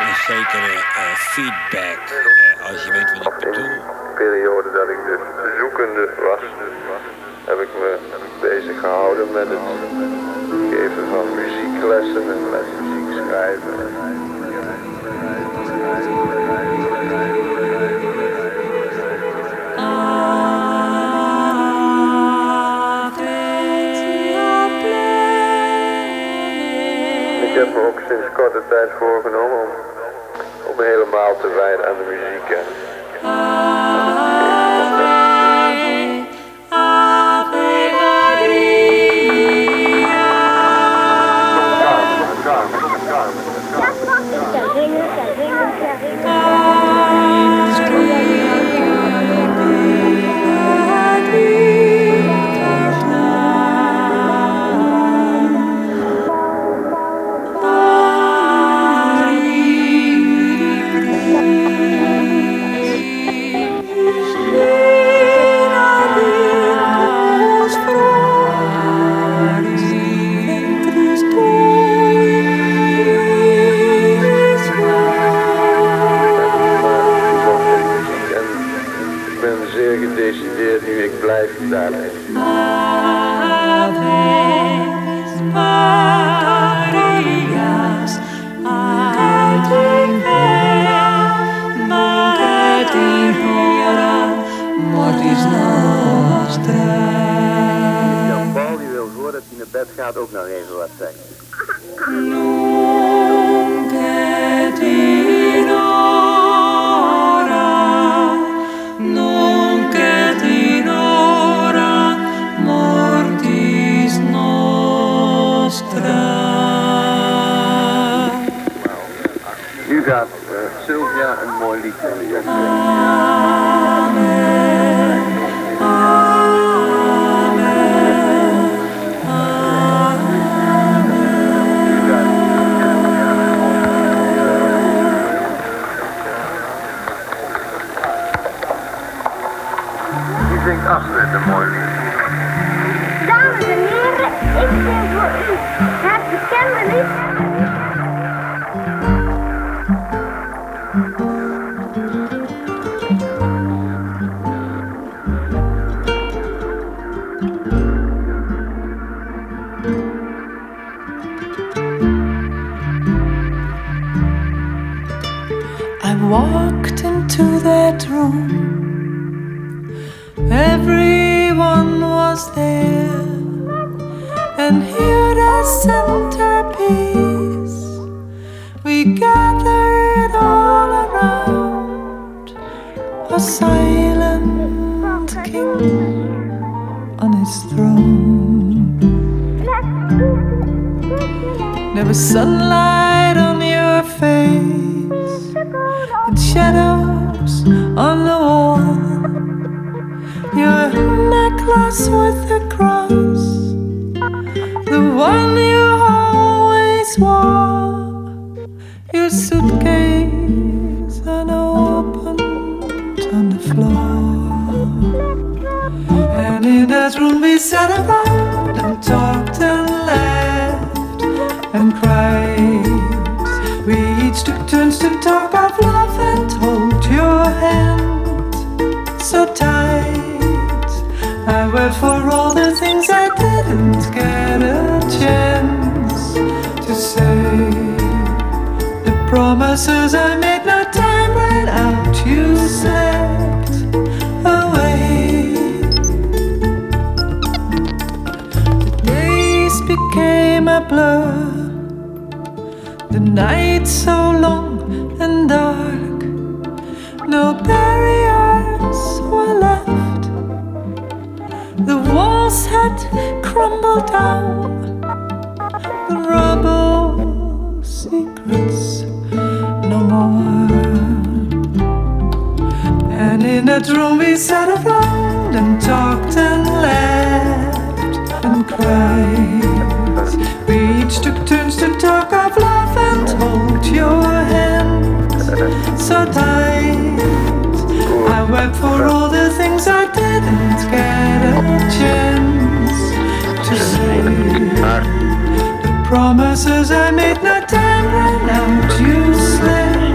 een zekere feedback, als je weet wat ik bedoel. In die periode dat ik dus zoekende was, heb ik me bezig gehouden met het geven van muzieklessen en met muziek schrijven. Ik heb me ook sinds korte tijd voorgenomen om helemaal te wijden aan de muziek. Gedecideerd nu, ik blijf daarmee. Aves Marias, mortis nostra. Jan Paul die wil voordat hij naar bed gaat ook nog even wat zeggen. Nunc et in hora, nunc et in hora mortis nostra. Nu gaat Sylvia een mooi lied van de jongen. Amen, amen, Wie zingt Astrid een mooi lied? Dames en heren, ik zing voor u het bekende lied. I walked into that room. Everyone was there, and here the centerpiece. We gathered all around a silent king on his throne. There was sunlight on your face and shadows on the wall. Your necklace with the cross, the one you always wore. Your suitcase unopened on the floor. And in that room we sat around and talked and laughed and cried. We each took turns to talk of love and hold your hand so tight. I wept for all the things I didn't get a chance to say. The promises I made, no time ran out, you slept away. The days became a blur, the night so long and dark. No barriers were left. The walls had crumbled down. The rubble secrets no more. And in that room we sat around and talked and laughed and cried. We each took turns to talk of love and hold your hand so tight. I wept for all the things I didn't get a chance to say. The promises I made, no time ran out, you slept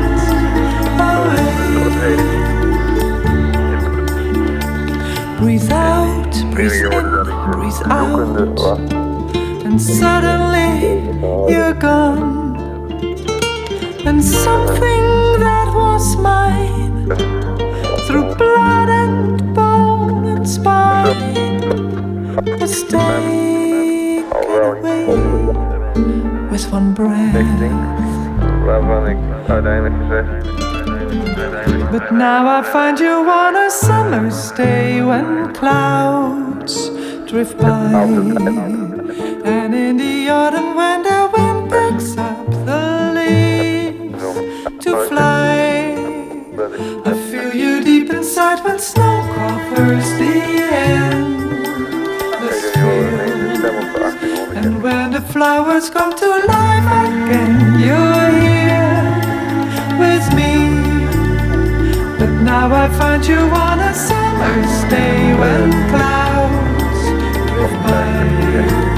zoekende was. and suddenly you're gone. And something that was mine, through blood and bone and spine, was taken away with one breath. Waarvan ik uiteindelijk gezegd. But now I find you on a summer's day when clouds drift by, and in the autumn when the wind picks up the leaves to fly, I feel you deep inside when snow covers the endless field, and when the flowers come to life again, you're here with me. But now I find you on a summer's day when clouds drift by.